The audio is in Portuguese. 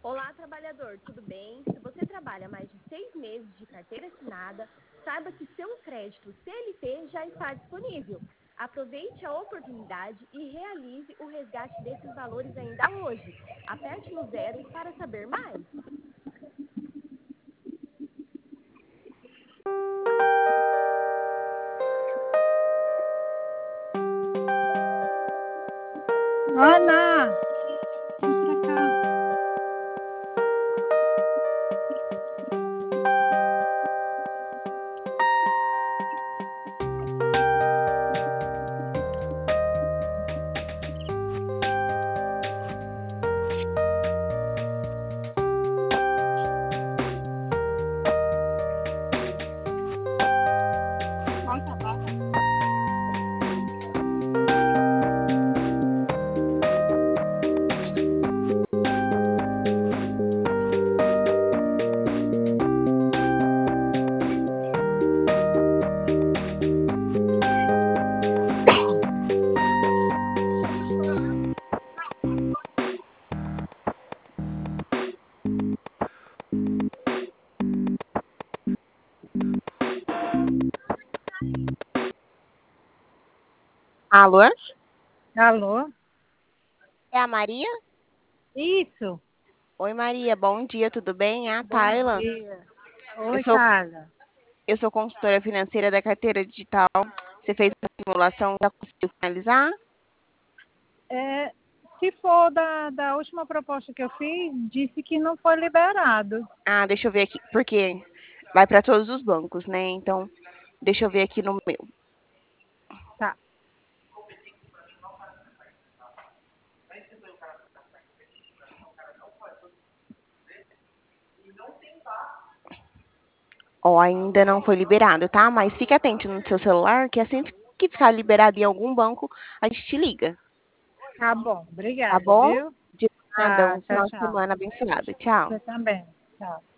Olá, trabalhador, tudo bem? Se você trabalha mais de 6 meses de carteira assinada, saiba que seu crédito CLT já está disponível. Aproveite a oportunidade e realize o resgate desses valores ainda hoje. Aperte no 0 para saber mais. Ana, vem pra cá. Volta, volta. Alô? Alô? É a Maria? Isso, Oi, Maria. Bom dia, tudo bem? É a bom Tayla. dia. Eu Oi, sou, Carla. eu sou consultora financeira da carteira digital. Você fez a simulação, já conseguiu finalizar? Se for da última proposta que eu fiz, disse que não foi liberado. Ah, deixa eu ver aqui, porque vai para todos os bancos, né? Então, deixa eu ver aqui no meu. Tá. Ó, ainda não foi liberado, tá? Mas fique atento no seu celular, que assim que ficar liberado em algum banco, a gente te liga, Tá bom, tá obrigada, bom? viu? De nada, Tá, um tchau, final de tchau. semana abençoado. Tchau. Você também. Tchau.